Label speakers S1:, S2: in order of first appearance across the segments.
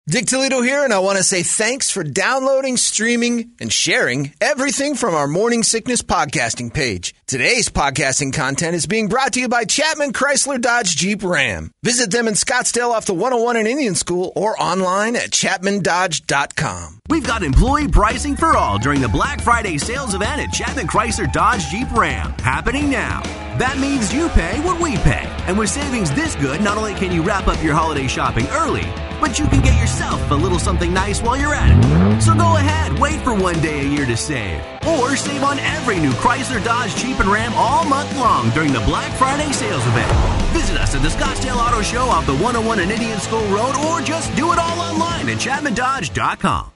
S1: Dick Toledo here, and I want to say thanks for downloading, streaming, and sharing everything from our Morning Sickness podcasting page. Today's podcasting content is being brought to you by Chapman Chrysler Dodge Jeep Ram. Visit them in Scottsdale off the 101 in Indian School or online at chapmandodge.com.
S2: We've got employee pricing for all during the Black Friday sales event at Chapman Chrysler Dodge Jeep Ram, happening now. That means you pay what we pay. And with savings this good, not only can you wrap up your holiday shopping early, but you can get yourself a little something nice while you're at it. So go ahead, wait for one day a year to save. Or save on every new Chrysler, Dodge, Jeep, and Ram all month long during the Black Friday sales event. Visit us at the Scottsdale Auto Show off the 101 and Indian School Road, or just do it all online at chapmandodge.com.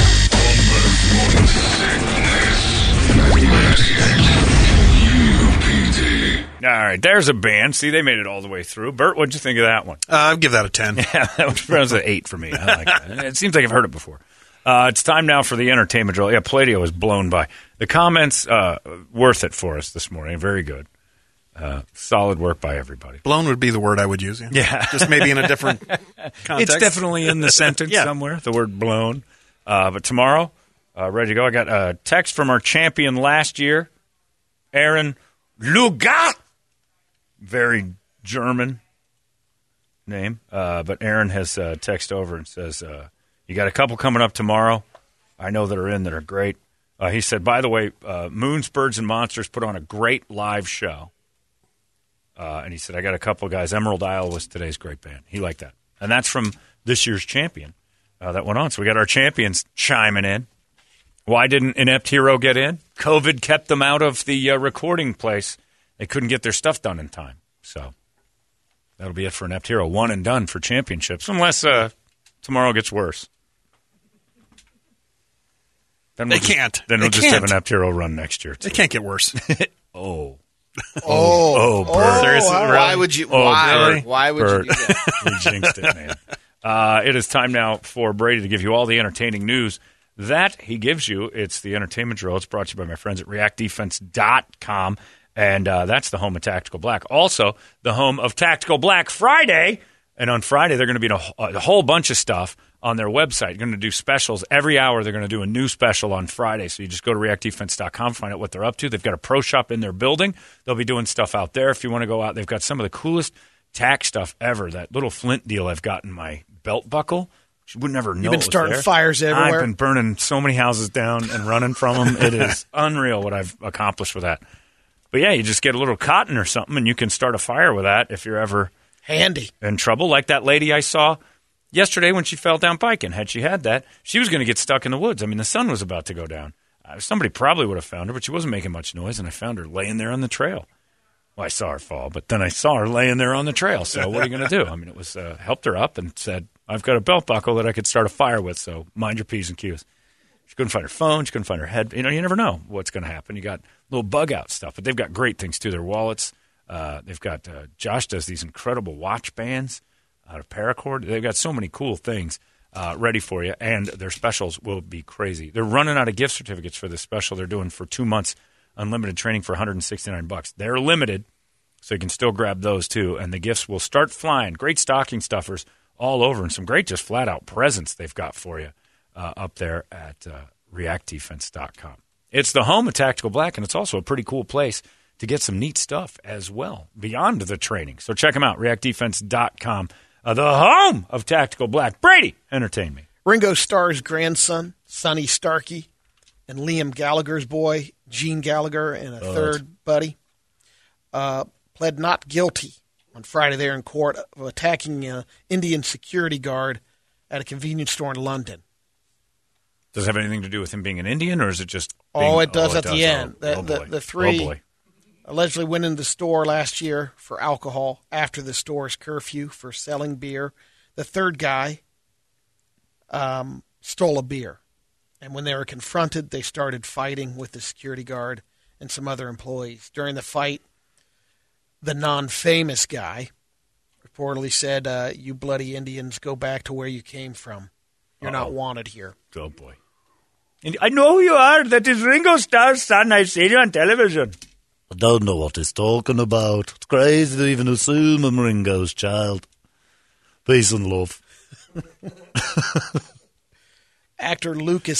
S3: All right, there's a band. See, they made it all the way through. Bert, what'd you think of that one?
S4: I'd give that a 10.
S3: Yeah, that was an 8 for me. I like that. It seems like I've heard it before. It's time now for the entertainment drill. Yeah, Palladio was blown by. The comments, worth it for us this morning. Very good. Solid work by everybody.
S4: Blown would be the word I would use.
S3: Yeah.
S4: Just maybe in a different context.
S3: It's definitely in the sentence somewhere, the word blown. But tomorrow, ready to go. I got a text from our champion last year, Aaron Luga. Very German name. But Aaron has text over and says, you got a couple coming up tomorrow. I know that are in that are great. He said, by the way, Moons, Birds, and Monsters put on a great live show. And he said, I got a couple of guys. Emerald Isle was today's great band. He liked that. And that's from this year's champion that went on. So we got our champions chiming in. Why didn't Inept Hero get in? COVID kept them out of the recording place. They couldn't get their stuff done in time. So that'll be it for Inept Hero. One and done for championships, unless tomorrow gets worse. Then
S4: they can't.
S3: Then we'll just have an Inept Hero run next year, too.
S4: They can't get worse.
S3: Bert.
S4: Oh,
S3: Seriously,
S4: wow.
S1: Why would you? Why would
S3: Bert.
S1: you do that?
S3: We jinxed it, man. It is time now for Brady to give you all the entertaining news that he gives you. It's the entertainment drill. It's brought to you by my friends at reactdefense.com. And that's the home of Tactical Black. Also, the home of Tactical Black Friday. And on Friday, they're going to be a whole bunch of stuff on their website. You're going to do specials. Every hour, they're going to do a new special on Friday. So you just go to reactdefense.com, find out what they're up to. They've got a pro shop in their building. They'll be doing stuff out there if you want to go out. They've got some of the coolest tack stuff ever. That little flint deal I've got in my belt buckle. You would never know.
S1: You've been starting fires everywhere.
S3: I've been burning so many houses down and running from them. It is unreal what I've accomplished with that. But, yeah, you just get a little cotton or something, and you can start a fire with that if you're ever
S1: handy
S3: in trouble. Like that lady I saw yesterday when she fell down biking. Had she had that, she was going to get stuck in the woods. I mean, the sun was about to go down. Somebody probably would have found her, but she wasn't making much noise, and I found her laying there on the trail. Well, I saw her fall, but then I saw her laying there on the trail. So what are you going to do? I mean, it was helped her up and said, I've got a belt buckle that I could start a fire with, so mind your P's and Q's. She couldn't find her phone. She couldn't find her head. You know, you never know what's going to happen. You got little bug out stuff, but they've got great things too. Their wallets. They've got Josh does these incredible watch bands out of paracord. They've got so many cool things ready for you, and their specials will be crazy. They're running out of gift certificates for this special they're doing for 2 months, unlimited training for $169. They're limited, so you can still grab those too, and the gifts will start flying. Great stocking stuffers all over, and some great just flat out presents they've got for you. Up there at reactdefense.com. It's the home of Tactical Black, and it's also a pretty cool place to get some neat stuff as well beyond the training. So check them out, reactdefense.com, the home of Tactical Black. Brady, entertain me.
S1: Ringo Starr's grandson, Sonny Starkey, and Liam Gallagher's boy, Gene Gallagher, and a third buddy, pled not guilty on Friday there in court of attacking an Indian security guard at a convenience store in London.
S3: Does it have anything to do with him being an Indian, or is it just...
S1: it does at the end.
S3: Oh,
S1: the three allegedly went into the store last year for alcohol after the store's curfew for selling beer. The third guy stole a beer. And when they were confronted, they started fighting with the security guard and some other employees. During the fight, the non-famous guy reportedly said, you bloody Indians, go back to where you came from. You're not wanted here.
S3: Oh, boy. And I know who you are. That is Ringo Starr's son. I've seen you on television.
S5: I don't know what he's talking about. It's crazy to even assume I'm Ringo's child. Peace and love.
S6: Actor Lucas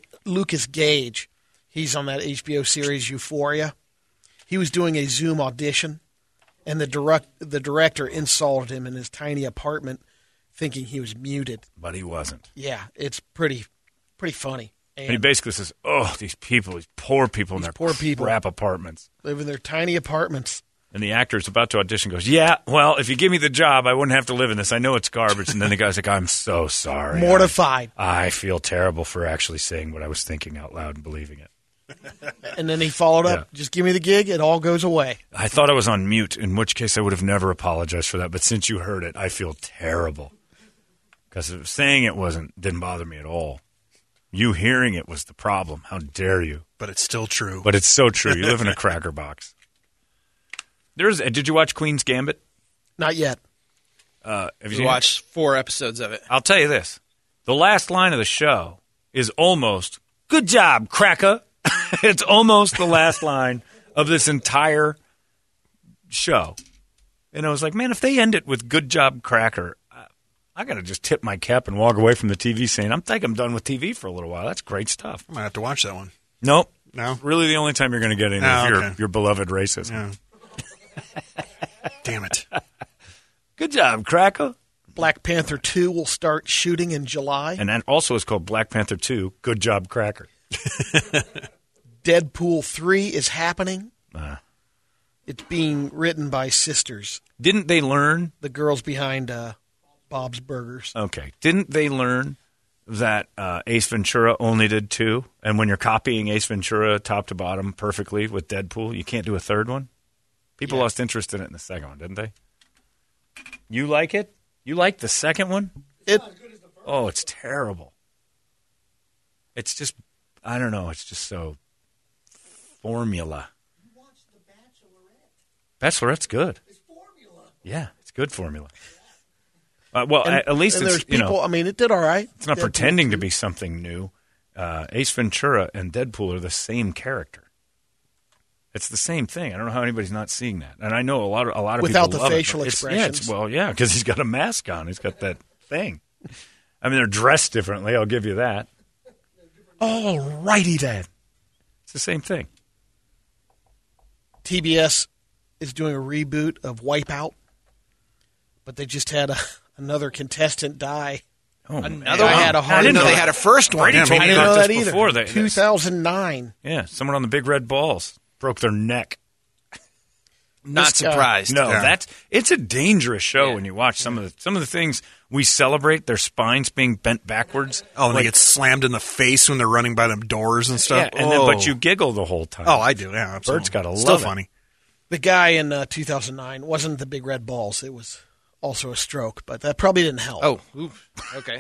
S6: Gage, he's on that HBO series Euphoria. He was doing a Zoom audition, and the director insulted him in his tiny apartment, thinking he was muted.
S3: But he wasn't.
S6: Yeah, it's pretty funny.
S3: And he basically says, "Oh, these poor people in their
S6: poor people
S3: crap apartments,
S6: live in their tiny apartments."
S3: And the actor's about to audition, goes, "Yeah, well, if you give me the job, I wouldn't have to live in this. I know it's garbage." And then the guy's like, "I'm so sorry,
S6: mortified.
S3: I feel terrible for actually saying what I was thinking out loud and believing it."
S6: And then he followed up, "Just give me the gig, it all goes away."
S3: I thought I was on mute, in which case I would have never apologized for that. But since you heard it, I feel terrible because saying it didn't bother me at all. You hearing it was the problem. How dare you?
S4: But it's still true.
S3: But it's so true. You live in a cracker box. Did you watch Queen's Gambit?
S6: Not yet.
S3: Have you
S1: We watched 4 episodes of it.
S3: I'll tell you this. The last line of the show is almost, "Good job, cracker." It's almost the last line of this entire show. And I was like, man, if they end it with "Good job, cracker," I got to just tip my cap and walk away from the TV saying, I think I'm done with TV for a little while. That's great stuff.
S4: I might have to watch that one.
S3: Nope.
S4: No?
S3: Really the only time you're going to get any of your beloved racism.
S4: Yeah. Damn it.
S3: Good job, cracker.
S6: Black Panther 2 will start shooting in July.
S3: And that also is called Black Panther 2, Good Job, Cracker.
S6: Deadpool 3 is happening. It's being written by sisters.
S3: Didn't they learn?
S6: The girls behind Bob's Burgers.
S3: Okay. Didn't they learn that Ace Ventura only did 2? And when you're copying Ace Ventura top to bottom perfectly with Deadpool, you can't do a third one? People lost interest in it in the second one, didn't they? You like it? You like the second one? Oh, it's terrible. It's just, I don't know, it's just so formula. You watched The Bachelorette. Bachelorette's good. It's formula. Yeah, it's good formula. At least it's,
S6: people, I mean, it did all right.
S3: It's not
S6: Deadpool
S3: pretending
S6: 2.
S3: to be something new. Ace Ventura and Deadpool are the same character. It's the same thing. I don't know how anybody's not seeing that. And I know a lot of
S6: without
S3: people
S6: the
S3: love
S6: facial
S3: it.
S6: expressions.
S3: Because he's got a mask on. He's got that thing. I mean, they're dressed differently. I'll give you that. All righty then. It's the same thing.
S6: TBS is doing a reboot of Wipeout, but they just had another contestant die.
S3: Oh,
S1: Another
S6: I
S1: one?
S6: had a
S1: I
S6: heart
S1: didn't know
S6: attack.
S1: they had a first one.
S3: Brady told
S6: I
S3: me
S6: didn't know
S3: about
S6: that
S3: this
S6: either.
S3: before.
S6: 2009.
S3: Yeah, someone on the Big Red Balls broke their neck.
S1: Not surprised.
S3: No,
S4: Yeah.
S3: it's a dangerous show when you watch some of the things we celebrate. Their spines being bent backwards.
S4: Oh, and they get slammed in the face when they're running by them doors and stuff.
S3: Yeah, but you giggle the whole time.
S4: Oh, I do. Yeah, absolutely.
S3: Bert's gotta
S4: Still
S3: love it.
S4: funny.
S6: The guy in 2009 wasn't the Big Red Balls. It was also a stroke, but that probably didn't help.
S1: Oh, oof. Okay.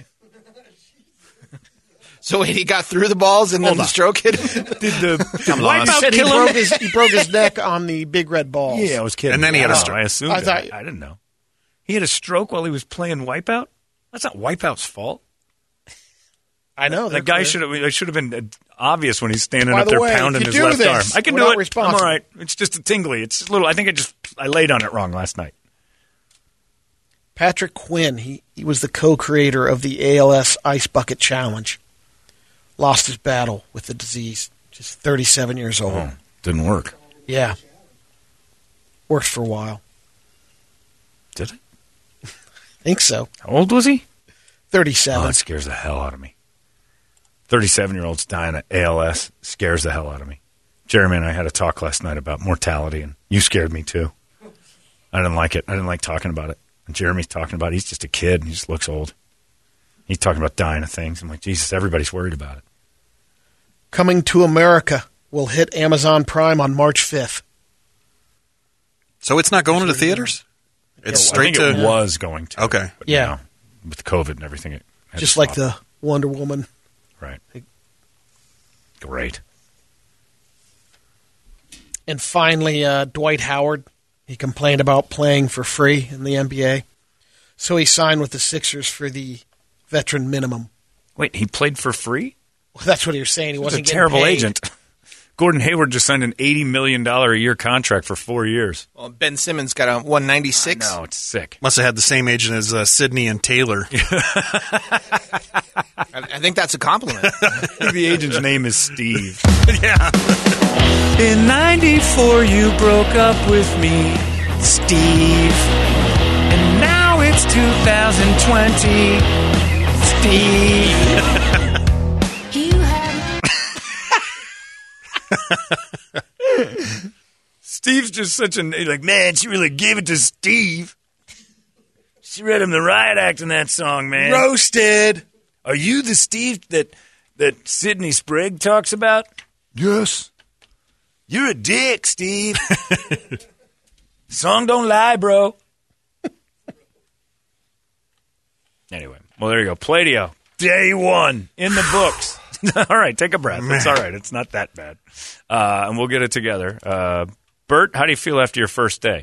S1: So wait, he got through the balls and then the stroke hit him?
S3: Did the
S6: He
S3: Wipeout
S6: said
S3: kill him?
S6: he broke his neck on the Big Red Balls.
S3: Yeah, I was kidding.
S4: And then he had a
S3: Oh,
S4: stroke.
S3: I assumed.
S6: I thought-
S3: I didn't know. He had a stroke while he was playing Wipeout. That's not Wipeout's fault.
S6: I know.
S3: That guy should have been obvious when he's standing
S6: By
S3: up
S6: the
S3: there
S6: way,
S3: pounding
S6: if
S3: his
S6: you do
S3: left
S6: this,
S3: arm. I can
S6: we're
S3: do
S6: not
S3: it.
S6: responsible.
S3: I'm all right. It's just a tingly. It's a little. I think I laid on it wrong last night.
S6: Patrick Quinn, he was the co-creator of the ALS Ice Bucket Challenge. Lost his battle with the disease. Just 37 years old.
S3: Oh, didn't work.
S6: Yeah. Worked for a while.
S3: Did it?
S6: Think so.
S3: How old was he?
S6: 37.
S3: Oh, that scares the hell out of me. 37-year-olds dying of ALS scares the hell out of me. Jeremy and I had a talk last night about mortality, and you scared me too. I didn't like it. I didn't like talking about it. And Jeremy's talking about it. He's just a kid, and he just looks old. He's talking about dying of things. I'm like, Jesus, everybody's worried about it.
S6: Coming to America will hit Amazon Prime on March 5th.
S4: So it's not going to the theaters? It's straight
S3: I think
S4: to...
S3: it was going to.
S4: Okay.
S3: But
S6: Yeah.
S3: now, with COVID and everything, it had
S6: Just
S3: to
S6: like
S3: stop.
S6: the Wonder Woman.
S3: Right. Great.
S6: And finally, Dwight Howard. He complained about playing for free in the NBA. So he signed with the Sixers for the veteran minimum.
S3: Wait, he played for free?
S6: Well, that's what he was saying. He
S3: He's a
S6: wasn't getting
S3: terrible
S6: paid.
S3: agent. Gordon Hayward just signed an $80 million a year contract for 4 years.
S1: Well, Ben Simmons got a 196.
S3: No, it's sick.
S4: Must have had the same agent as Sidney and Taylor.
S1: I think that's a compliment.
S3: The agent's name is Steve.
S4: Yeah.
S3: In 94, you broke up with me, Steve. And now it's 2020, Steve. Steve's just such an like, man, she really gave it to Steve. She read him the riot act in that song, man.
S6: Roasted.
S3: Are you the Steve that Sidney Sprague talks about? Yes. You're a dick, Steve. Song don't lie, bro. Anyway, well, there you go. Play-Doh, day one, in the books. All right, take a breath. It's all right. It's not that bad. And we'll get it together. Bert, how do you feel after your first day?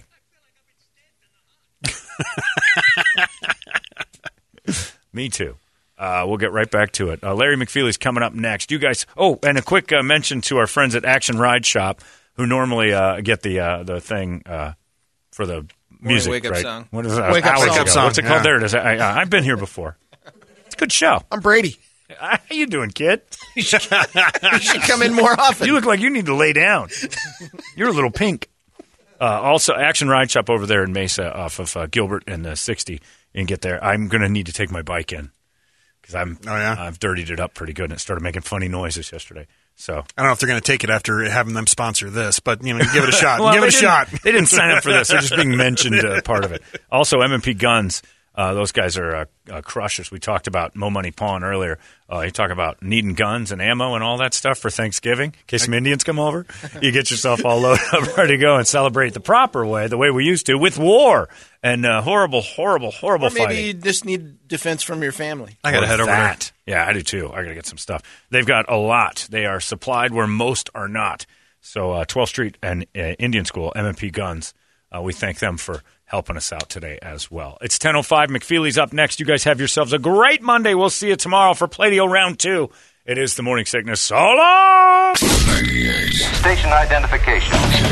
S3: Me too. We'll get right back to it. Larry McFeely's coming up next. You guys. Oh, and a quick mention to our friends at Action Ride Shop, who normally get the thing for the music.
S1: Wake up
S3: right?
S1: song.
S3: What is that?
S6: Wake up song.
S3: What's it called? There it is. I've been here before. It's a good show.
S6: I'm Brady.
S3: How you doing, kid?
S1: You should come in more often.
S3: You look like you need to lay down. You're a little pink. Also, Action Ride Shop over there in Mesa off of Gilbert and 60. And get there. I'm going to need to take my bike in because I've dirtied it up pretty good and it started making funny noises yesterday. So
S4: I don't know if they're going to take it after having them sponsor this, but give it a shot.
S3: Well,
S4: give it a shot.
S3: They didn't sign up for this. They're just being mentioned part of it. Also, M&P Guns. Those guys are crushers. We talked about Mo Money Pawn earlier. You talk about needing guns and ammo and all that stuff for Thanksgiving. In case some Indians come over, you get yourself all loaded up, ready to go and celebrate the proper way, the way we used to, with war and horrible
S1: Or maybe
S3: fighting.
S1: you just need defense from your family.
S4: I got to head over there.
S3: Yeah, I do too. I got to get some stuff. They've got a lot. They are supplied where most are not. So 12th Street and Indian School, M&P Guns, we thank them for helping us out today as well. It's 10:05. McFeely's up next. You guys have yourselves a great Monday. We'll see you tomorrow for Play-Doh Round 2. It is the Morning Sickness. So long!
S7: 98.
S8: Station identification.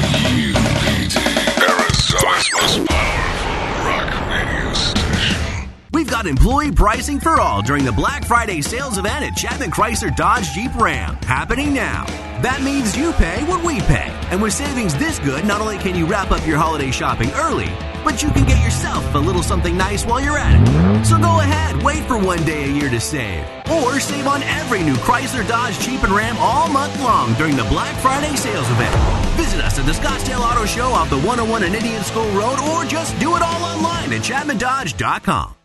S7: KUPD. Arizona's most powerful rock radio station.
S2: We've got employee pricing for all during the Black Friday sales event at Chapman Chrysler Dodge Jeep Ram, happening now. That means you pay what we pay. And with savings this good, not only can you wrap up your holiday shopping early, but you can get yourself a little something nice while you're at it. So go ahead, wait for one day a year to save. Or save on every new Chrysler, Dodge, Jeep, and Ram all month long during the Black Friday sales event. Visit us at the Scottsdale Auto Show off the 101 and Indian School Road, or just do it all online at ChapmanDodge.com.